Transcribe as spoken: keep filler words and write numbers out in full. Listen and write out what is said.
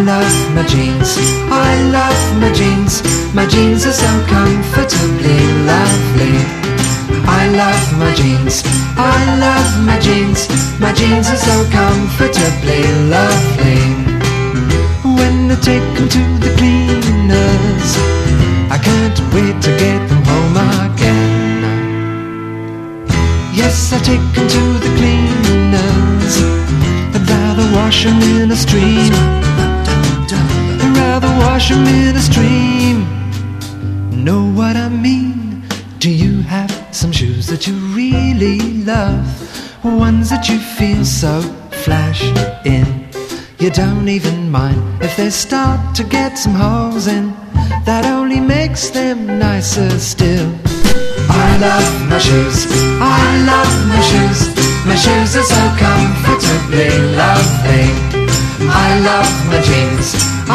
love my jeans, I love my jeans. My jeans are so comfortably lovely. I love my jeans, I love my jeans. My jeans are so comfortably lovely. When I take them to the cleaners, I can't wait to get them home again. Yes, I take them to the cleaners. I'd rather wash them in a stream. I'd rather wash them in a stream. Know what I mean? Do you have some shoes that you really love? Ones that you feel so flash in. You don't even mind if they start to get some holes in. That only makes them nicer still. I love my shoes, I love my shoes. My shoes are so comfortably lovely. I love my jeans,